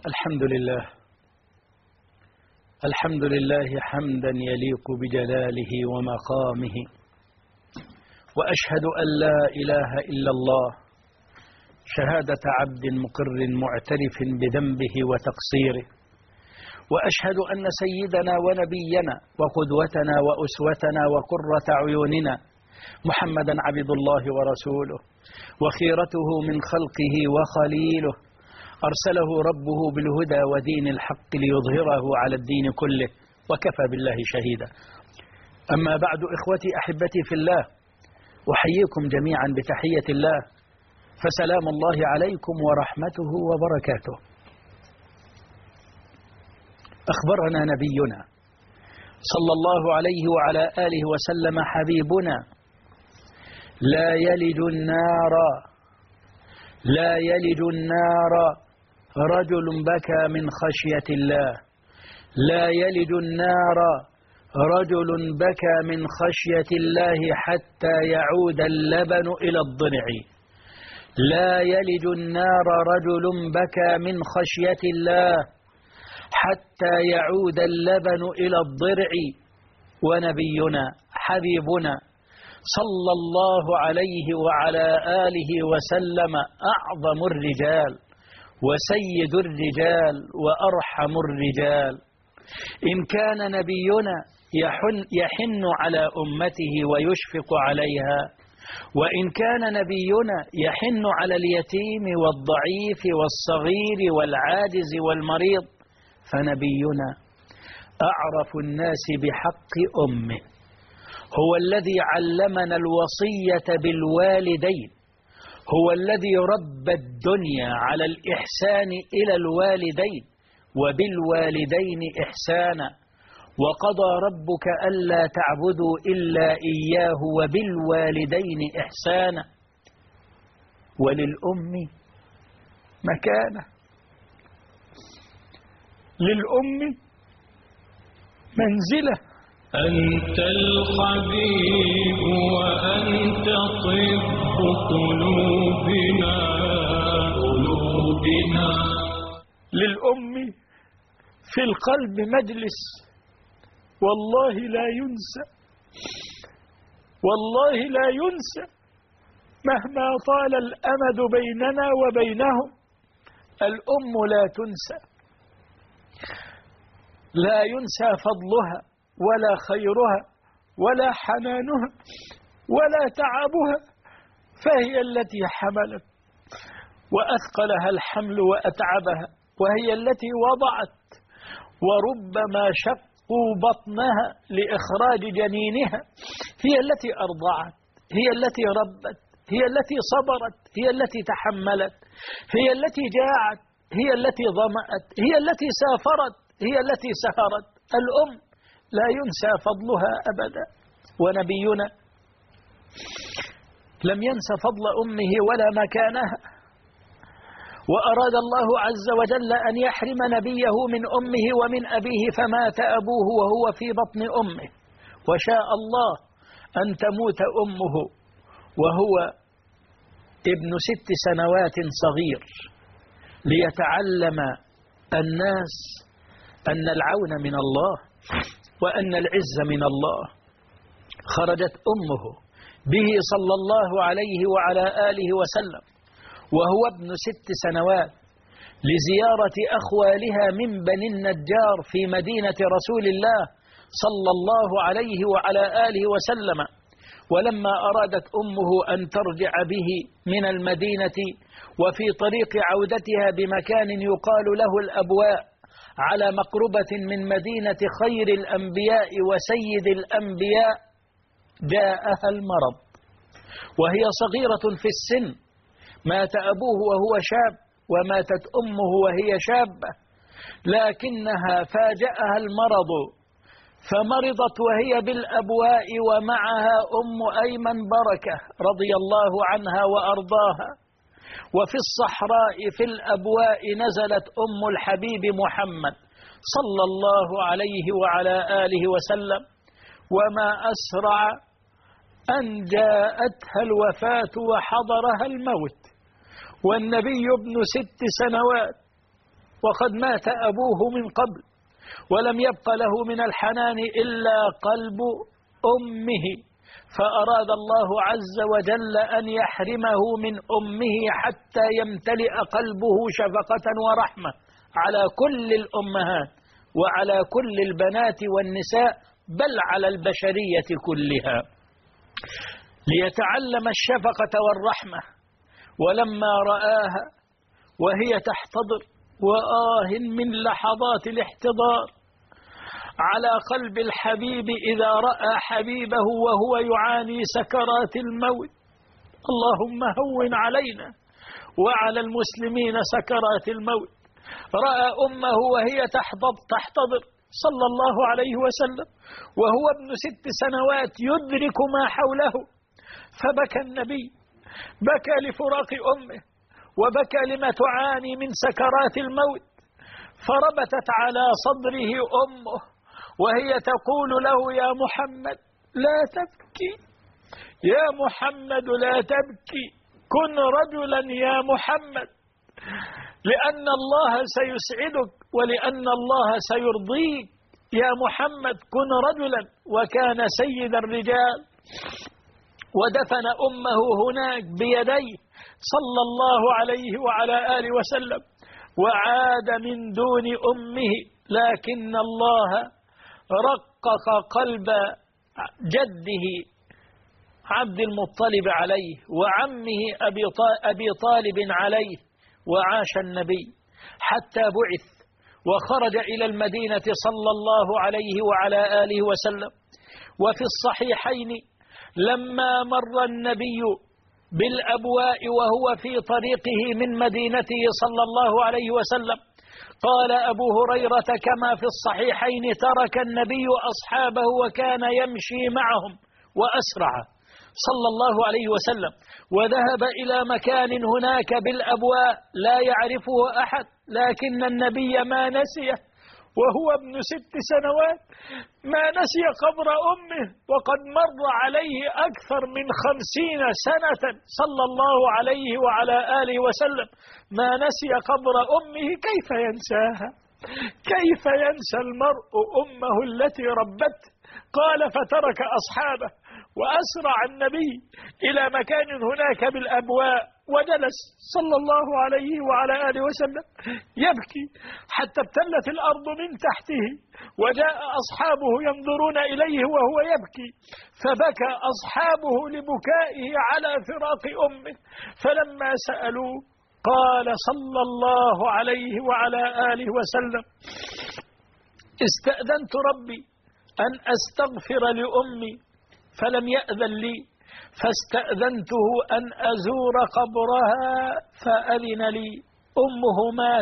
الحمد لله. الحمد لله حمدا يليق بجلاله ومقامه، وأشهد أن لا إله إلا الله شهادة عبد مقر معترف بذنبه وتقصيره، وأشهد أن سيدنا ونبينا وقدوتنا وأسوتنا وقرة عيوننا محمدا عبد الله ورسوله وخيرته من خلقه وخليله، أرسله ربه بالهدى ودين الحق ليظهره على الدين كله، وكفى بالله شهيدا. أما بعد، إخوتي أحبتي في الله، أحييكم جميعا بتحية الله، فسلام الله عليكم ورحمته وبركاته. أخبرنا نبينا صلى الله عليه وعلى آله وسلم حبيبنا: لا يلج النار رجل بكى من خشية الله. لا يلج النار رجل بكى من خشية الله حتى يعود اللبن إلى الضلع. لا يلج النار رجل بكى من خشية الله حتى يعود اللبن إلى الضلع. ونبينا حبيبنا صلى الله عليه وعلى آله وسلم أعظم الرجال وسيد الرجال وأرحم الرجال. إن كان نبينا يحن على أمته ويشفق عليها، وإن كان نبينا يحن على اليتيم والضعيف والصغير والعاجز والمريض، فنبينا أعرف الناس بحق أمه، هو الذي علمنا الوصية بالوالدين، هو الذي ربى الدنيا على الإحسان إلى الوالدين وبالوالدين إحسانا، وقضى ربك ألا تعبدوا إلا إياه وبالوالدين إحسانا. وللأم مكانة، للأم منزلة. أنت الحبيب وأنت طب قلوبنا. للأم في القلب مجلس والله لا ينسى، والله لا ينسى مهما طال الأمد بيننا وبينهم. الأم لا تنسى، لا ينسى فضلها ولا خيرها ولا حنانها ولا تعبها، فهي التي حملت وأثقلها الحمل وأتعبها، وهي التي وضعت وربما شقوا بطنها لإخراج جنينها، هي التي أرضعت، هي التي ربت، هي التي صبرت، هي التي تحملت، هي التي جاعت، هي التي ظمأت، هي التي سافرت، هي التي سهرت. الأم لا ينسى فضلها أبدا. ونبينا لم ينس فضل أمه ولا مكانها، وأراد الله عز وجل أن يحرم نبيه من أمه ومن أبيه، فمات أبوه وهو في بطن أمه، وشاء الله أن تموت أمه وهو ابن 6 سنوات صغير، ليتعلم الناس أن العون من الله وأن العز من الله. خرجت أمه به صلى الله عليه وعلى آله وسلم وهو ابن 6 سنوات لزيارة أخوالها من بني النجار في مدينة رسول الله صلى الله عليه وعلى آله وسلم. ولما أرادت أمه أن ترجع به من المدينة، وفي طريق عودتها بمكان يقال له الأبواء على مقربة من مدينة خير الأنبياء وسيد الأنبياء، جاءها المرض وهي صغيرة في السن. مات أبوه وهو شاب، وماتت أمه وهي شابة، لكنها فاجأها المرض فمرضت وهي بالأبواء، ومعها أم أيمن بركة رضي الله عنها وأرضاها. وفي الصحراء في الأبواء نزلت أم الحبيب محمد صلى الله عليه وعلى آله وسلم، وما أسرع أن جاءتها الوفاة وحضرها الموت، والنبي ابن 6 سنوات وقد مات أبوه من قبل، ولم يبق له من الحنان إلا قلب أمه، فأراد الله عز وجل أن يحرمه من أمه حتى يمتلئ قلبه شفقة ورحمة على كل الأمهات وعلى كل البنات والنساء، بل على البشرية كلها، ليتعلم الشفقة والرحمة. ولما رآها وهي تحتضر، وآه من لحظات الاحتضار على قلب الحبيب إذا رأى حبيبه وهو يعاني سكرات الموت، اللهم هون علينا وعلى المسلمين سكرات الموت. رأى أمه وهي تحتضر صلى الله عليه وسلم وهو ابن 6 سنوات يدرك ما حوله، فبكى النبي، بكى لفراق أمه، وبكى لما تعاني من سكرات الموت، فربتت على صدره أمه وهي تقول له: يا محمد لا تبكي، يا محمد لا تبكي، كن رجلا يا محمد، لأن الله سيسعدك ولأن الله سيرضيك، يا محمد كن رجلا. وكان سيد الرجال، ودفن أمه هناك بيديه صلى الله عليه وعلى آله وسلم، وعاد من دون أمه، لكن الله رقق قلب جده عبد المطلب عليه وعمه أبي طالب عليه، وعاش النبي حتى بعث وخرج إلى المدينة صلى الله عليه وعلى آله وسلم. وفي الصحيحين لما مر النبي بالأبواء وهو في طريقه من مدينته صلى الله عليه وسلم، قال أبو هريرة كما في الصحيحين: ترك النبي أصحابه وكان يمشي معهم وأسرع صلى الله عليه وسلم، وذهب إلى مكان هناك بالأبواء لا يعرفه أحد، لكن النبي ما نسيه وهو ابن 6 سنوات، ما نسي قبر أمه، وقد مر عليه أكثر من 50 سنة صلى الله عليه وعلى آله وسلم، ما نسي قبر أمه. كيف ينساها؟ كيف ينسى المرء أمه التي ربته؟ قال: فترك أصحابه وأسرع النبي إلى مكان هناك بالأبواء، وجلس صلى الله عليه وعلى آله وسلم يبكي حتى ابتلت الأرض من تحته، وجاء أصحابه ينظرون إليه وهو يبكي، فبكى أصحابه لبكائه على فراق أمه، فلما سألوه قال صلى الله عليه وعلى آله وسلم: استأذنت ربي أن أستغفر لأمي فلم يأذن لي، فاستأذنته أن أزور قبرها فأذن لي. أمه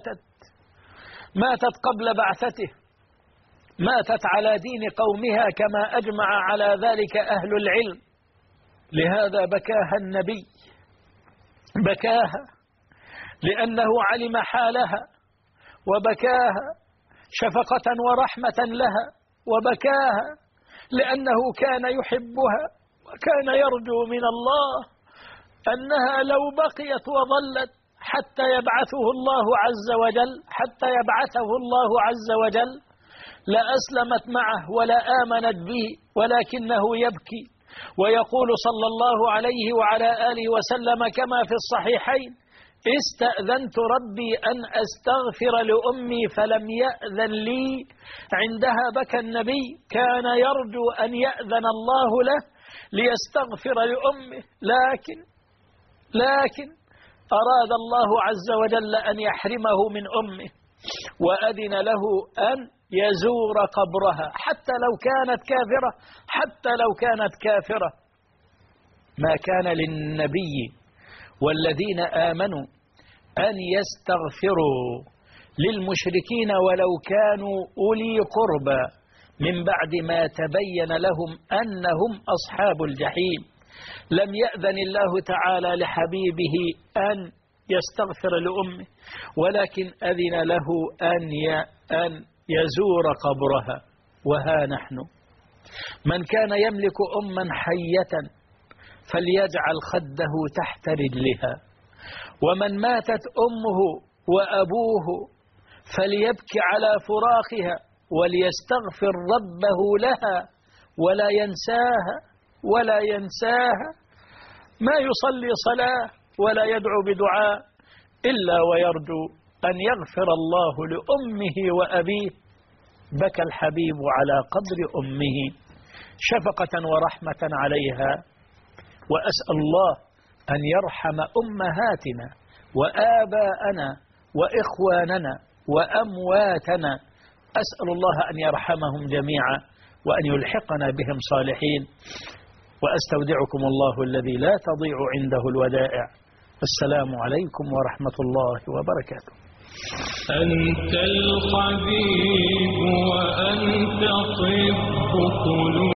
ماتت قبل بعثته، ماتت على دين قومها كما أجمع على ذلك أهل العلم، لهذا بكاها النبي، بكاها لأنه علم حالها، وبكاها شفقة ورحمة لها، وبكاها لأنه كان يحبها وكان يرجو من الله أنها لو بقيت وظلت حتى يبعثه الله عز وجل، حتى يبعثه الله عز وجل، لأسلمت معه ولا آمنت به، ولكنه يبكي ويقول صلى الله عليه وعلى آله وسلم كما في الصحيحين: استأذنت ربي أن أستغفر لأمي فلم يأذن لي. عندها بكى النبي، كان يرجو أن يأذن الله له ليستغفر لأمه، لكن أراد الله عز وجل أن يحرمه من أمه، وأذن له أن يزور قبرها حتى لو كانت كافرة. ما كان للنبي والذين آمنوا أن يستغفروا للمشركين ولو كانوا أولي قربى من بعد ما تبين لهم أنهم أصحاب الجحيم. لم يأذن الله تعالى لحبيبه أن يستغفر لأمه، ولكن أذن له أن يزور قبرها. وها نحن، من كان يملك أما حية فليجعل خده تحت رجلها، ومن ماتت أمه وأبوه فليبكي على فراقها وليستغفر ربه لها ولا ينساها ما يصلي صلاة ولا يدعو بدعاء إلا ويرجو أن يغفر الله لأمه وأبيه. بكى الحبيب على قبر أمه شفقة ورحمة عليها، وأسأل الله أن يرحم أمهاتنا وآباءنا وإخواننا وأمواتنا. أسأل الله أن يرحمهم جميعا وأن يلحقنا بهم صالحين. وأستودعكم الله الذي لا تضيع عنده الودائع. السلام عليكم ورحمة الله وبركاته. أنت الحبيب وأنت طب قلوب